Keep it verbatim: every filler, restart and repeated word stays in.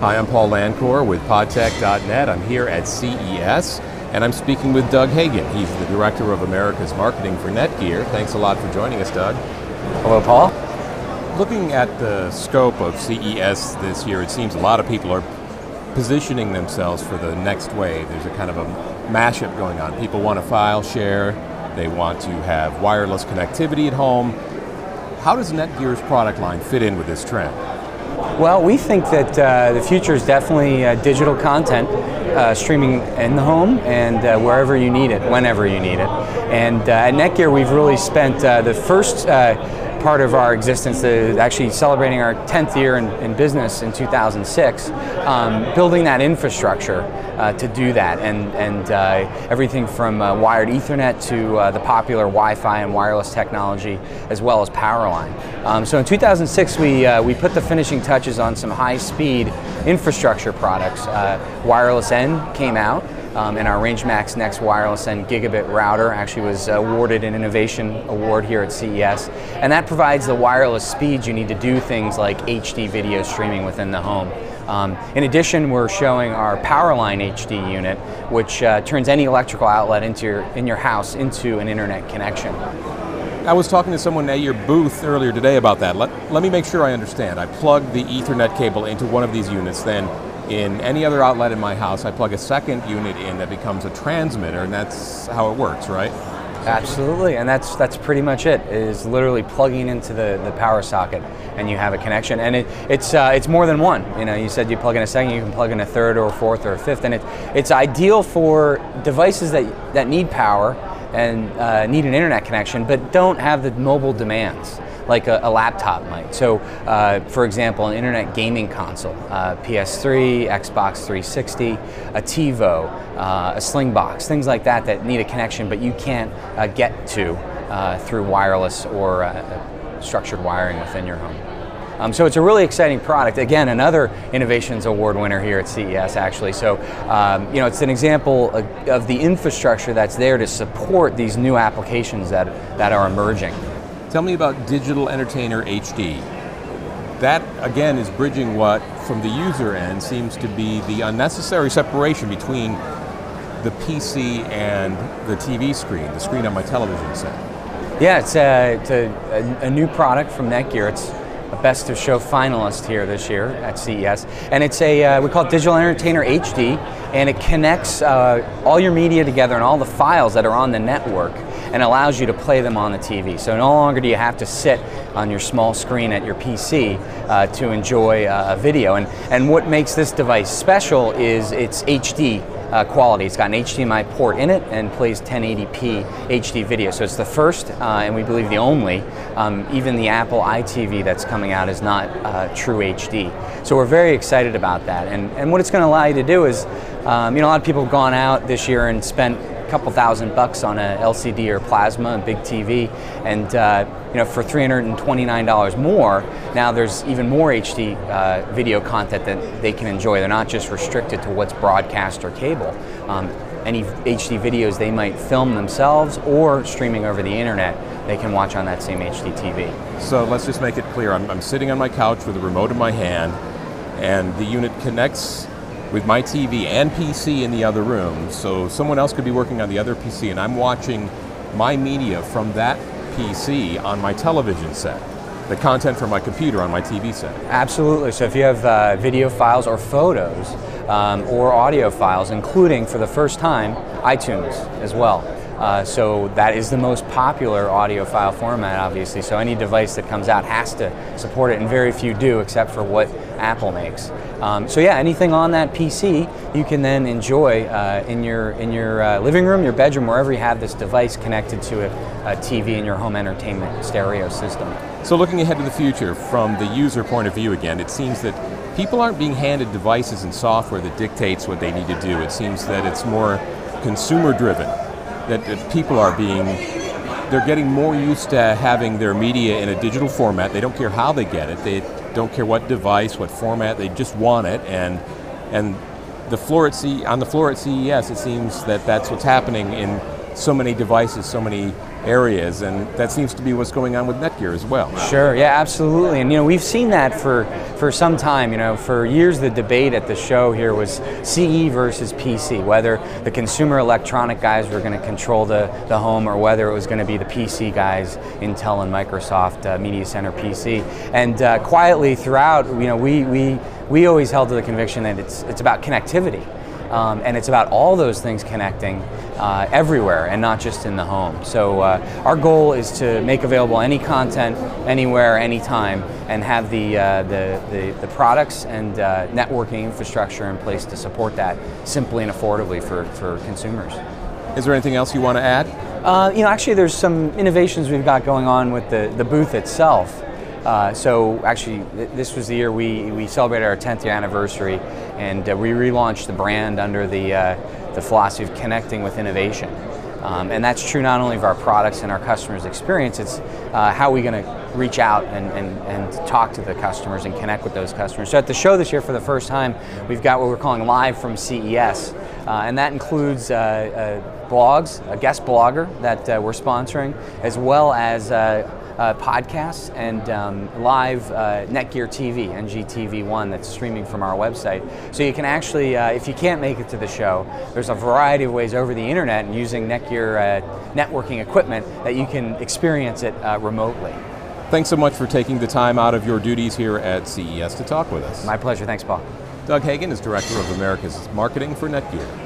Hi, I'm Paul Lancour with podtech dot net. I'm here at C E S, and I'm speaking with Doug Hagan. He's the Director of America's Marketing for Netgear. Thanks a lot for joining us, Doug. Hello, Paul. Looking at the scope of C E S this year, it seems a lot of people are positioning themselves for the next wave. There's a kind of a mashup going on. People want to file share, they want to have wireless connectivity at home. How does Netgear's product line fit in with this trend? Well, we think that uh, the future is definitely uh, digital content, uh, streaming in the home and uh, wherever you need it, whenever you need it. And uh, at Netgear, we've really spent uh, the first uh, part of our existence, uh, actually celebrating our tenth year in, in business in two thousand six, um, building that infrastructure uh, to do that, and, and uh, everything from uh, wired Ethernet to uh, the popular Wi-Fi and wireless technology, as well as Powerline. Um, so in two thousand six, we, uh, we put the finishing touches on some high-speed infrastructure products. Uh, Wireless N came out. Um, and our RangeMax Next Wireless N Gigabit router actually was awarded an Innovation Award here at C E S. And that provides the wireless speeds you need to do things like H D video streaming within the home. Um, in addition, we're showing our Powerline H D unit, which uh, turns any electrical outlet into your, in your house into an internet connection. I was talking to someone at your booth earlier today about that. Let, let me make sure I understand. I plug the Ethernet cable into one of these units, then in any other outlet in my house, I plug a second unit in that becomes a transmitter, and that's how it works, right? Absolutely, and that's that's pretty much it. It is literally plugging into the, the power socket, and you have a connection. And it, it's uh, it's more than one. You know, you said you plug in a second, you can plug in a third or a fourth or a fifth, and it, it's ideal for devices that that need power and uh, need an internet connection, but don't have the mobile demands like a, a laptop might. So, uh, for example, an internet gaming console, uh, P S three, Xbox three sixty, a TiVo, uh, a Slingbox, things like that that need a connection, but you can't uh, get to uh, through wireless or uh, structured wiring within your home. Um, so it's a really exciting product. Again, another Innovations Award winner here at C E S, actually. So, um, you know, it's an example of, of the infrastructure that's there to support these new applications that, that are emerging. Tell me about Digital Entertainer H D. That, again, is bridging what, from the user end, seems to be the unnecessary separation between the P C and the T V screen, the screen on my television set. Yeah, it's a, it's a, a, a new product from Netgear. It's a Best of Show finalist here this year at C E S. And it's a, uh, we call it Digital Entertainer H D, and it connects uh, all your media together and all the files that are on the network, and allows you to play them on the T V. So no longer do you have to sit on your small screen at your P C uh, to enjoy uh, a video. And, and what makes this device special is its H D uh, quality. It's got an H D M I port in it and plays ten eighty p H D video. So it's the first, uh, and we believe the only, um, even the Apple I T V that's coming out is not uh, true H D. So we're very excited about that. And, and what it's going to allow you to do is, um, you know, a lot of people have gone out this year and spent a couple thousand bucks on a L C D or plasma, a big T V, and uh, you know, for three hundred twenty-nine dollars more, now there's even more H D uh, video content that they can enjoy. They're not just restricted to what's broadcast or cable. Um, any H D videos they might film themselves or streaming over the internet, they can watch on that same H D T V. So let's just make it clear. I'm, I'm sitting on my couch with a remote in my hand, and the unit connects with my T V and P C in the other room, so someone else could be working on the other P C, and I'm watching my media from that P C on my television set, the content from my computer on my T V set. Absolutely. So if you have uh, video files or photos um, or audio files, including for the first time iTunes as well. Uh, so that is the most popular audio file format, obviously. So any device that comes out has to support it, and very few do, except for what Apple makes. Um, so yeah, anything on that P C you can then enjoy uh, in your in your uh, living room, your bedroom, wherever you have this device connected to a, a T V in your home entertainment stereo system. So looking ahead to the future, from the user point of view again, it seems that people aren't being handed devices and software that dictates what they need to do. It seems that it's more consumer-driven. That, that people are being, they're getting more used to having their media in a digital format. They don't care how they get it. They don't care what device, what format. They just want it. And and the floor at C, on the floor at C E S, it seems that that's what's happening in so many devices, so many areas, and that seems to be what's going on with Netgear as well. Sure, yeah, absolutely. And you know, we've seen that for, for some time. You know, for years the debate at the show here was C E versus P C, whether the consumer electronic guys were going to control the, the home or whether it was going to be the P C guys, Intel and Microsoft uh, Media Center P C. And uh, quietly throughout, you know, we, we, we always held to the conviction that it's, it's about connectivity. Um, and it's about all those things connecting uh, everywhere and not just in the home. So uh, our goal is to make available any content, anywhere, anytime, and have the, uh, the, the, the products and uh, networking infrastructure in place to support that simply and affordably for, for consumers. Is there anything else you want to add? Uh, you know, actually there's some innovations we've got going on with the, the booth itself. Uh, so actually, th this was the year we, we celebrated our tenth year anniversary, and uh, we relaunched the brand under the, uh, the philosophy of connecting with innovation. Um, and that's true not only of our products and our customers' experience, it's uh, how we're going to reach out and, and, and talk to the customers and connect with those customers. So at the show this year, for the first time, we've got what we're calling Live from C E S. Uh, and that includes uh, uh, blogs, a guest blogger that uh, we're sponsoring, as well as uh, Uh, podcasts and um, live uh, Netgear T V, N G T V one, that's streaming from our website. So you can actually, uh, if you can't make it to the show, there's a variety of ways over the internet and using Netgear uh, networking equipment that you can experience it uh, remotely. Thanks so much for taking the time out of your duties here at C E S to talk with us. My pleasure. Thanks, Paul. Doug Hagan is Director of Americas Marketing for Netgear.